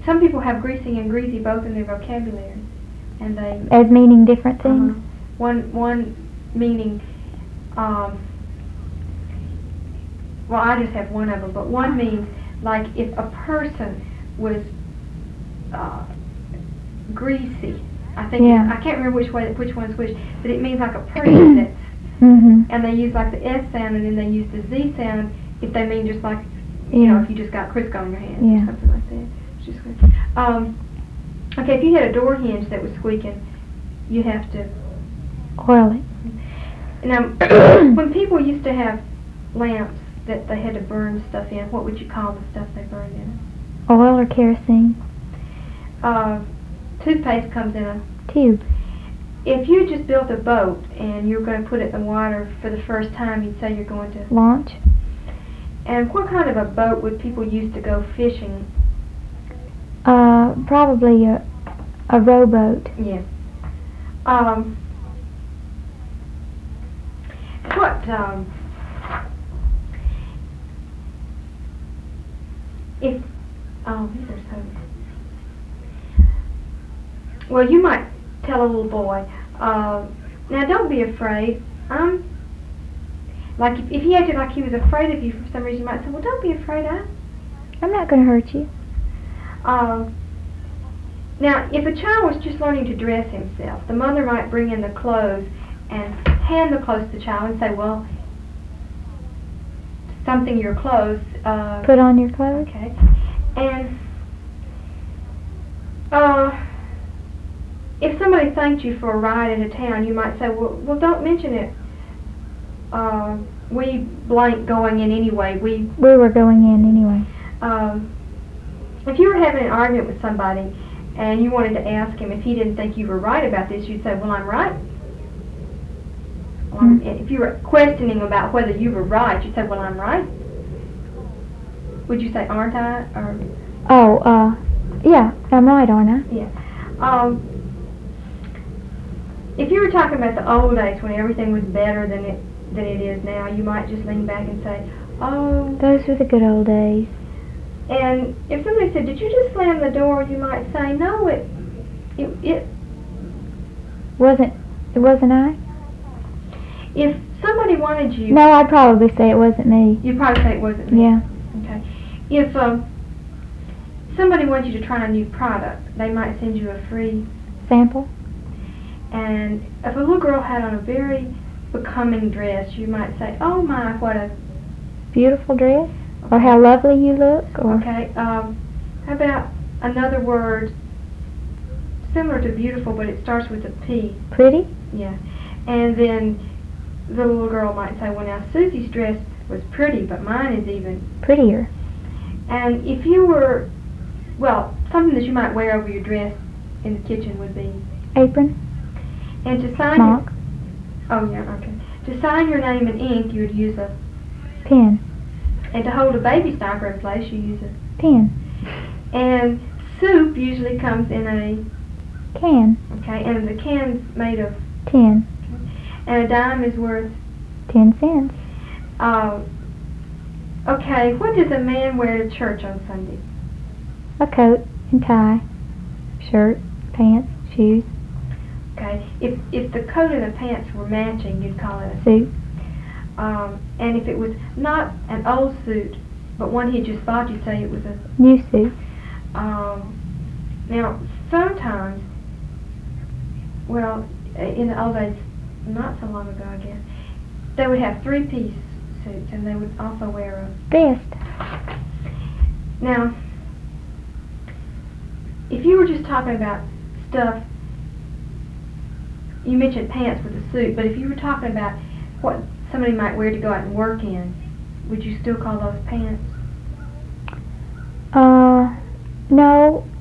some people have greasy and greasy both in their vocabulary, and they as meaning different things. One meaning, well, I just have one of them, but one means like if a person was greasy. I think I can't remember which one's which, but it means like a person that's. And they use like the S sound, and then they use the Z sound if they mean just like, you know, if you just got Crisco on your hands or something like that. It's just good. Okay, if you had a door hinge that was squeaking, you have to oil it. Now, when people used to have lamps that they had to burn stuff in, what would you call the stuff they burned in? Oil or kerosene. Toothpaste comes in a tube. If you just built a boat and you're going to put it in the water for the first time, you'd say you're going to launch. And what kind of a boat would people use to go fishing? Probably a rowboat. Yeah. These are so. Well, you might tell a little boy, now don't be afraid. Like if he acted like he was afraid of you for some reason, you might say, well, don't be afraid. I'm not going to hurt you. Now, if a child was just learning to dress himself, the mother might bring in the clothes and hand the clothes to the child and say, well, something your clothes. Put on your clothes. Okay. And if somebody thanked you for a ride into town, you might say, well, don't mention it. We blank going in anyway. We were going in anyway. If you were having an argument with somebody and you wanted to ask him if he didn't think you were right about this, you'd say, well, I'm right. If you were questioning about whether you were right, you'd say, well, I'm right. Would you say, aren't I? Or yeah, I'm right, aren't I? Yeah. If you were talking about the old days when everything was better than it is now, you might just lean back and say, oh. Those were the good old days. And if somebody said, did you just slam the door, you might say, no, it wasn't I? If somebody wanted you... No, I'd probably say it wasn't me. You'd probably say it wasn't me. Yeah. Okay. If somebody wanted you to try a new product, they might send you a free... sample? And if a little girl had on a very becoming dress, you might say, oh my, what a... beautiful dress? Or how lovely you look? Or okay. How about another word similar to beautiful, but it starts with a P? Pretty? Yeah. And then the little girl might say, well, now Susie's dress was pretty, but mine is even prettier. And if you were, well, something that you might wear over your dress in the kitchen would be? Apron. And to sign smock. Oh, yeah, okay. To sign your name in ink, you would use a? Pen. And to hold a baby stopper in place, you use a? Pen. And soup usually comes in a? Can. Okay, and the can's made of? Tin. Okay. And a dime is worth? 10 cents. Okay, what does a man wear to church on Sunday? A coat and tie, shirt, pants, shoes. Okay, if the coat and the pants were matching, you'd call it a suit. And if it was not an old suit, but one he just bought, you'd say it was a new suit. Now, sometimes, well, in the old days, not so long ago, I guess, they would have three-piece suits, and they would also wear a vest. Now, if you were just talking about stuff, you mentioned pants with a suit, but if you were talking about what somebody might wear to go out and work in, would you still call those pants? No,